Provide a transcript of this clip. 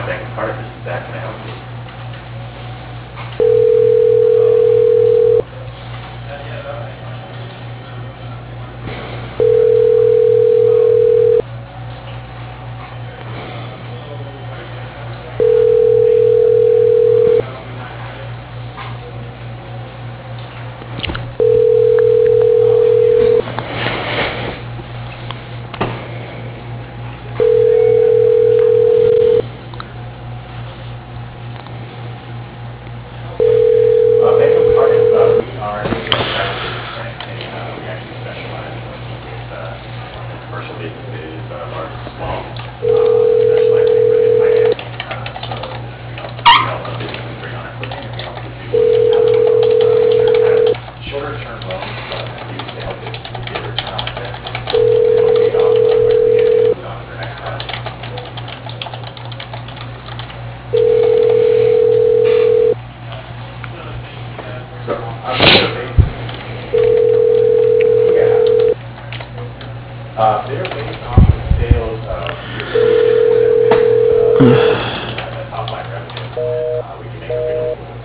Bank of Carter. This is Zach. Can I help you? Bank of Carter, we are a private business bank, and we actually specialize in working with commercial businesses, large and small, specializing within financing. So we help businesses bring on equipment, and we also do housing loans, which are kind of shorter term loans, but used to help businesses get a return on investment, and will pay off quickly and move on to their next project. So, they're based, yeah, they're based off the sales year to date for that business, the top line revenue. We can make available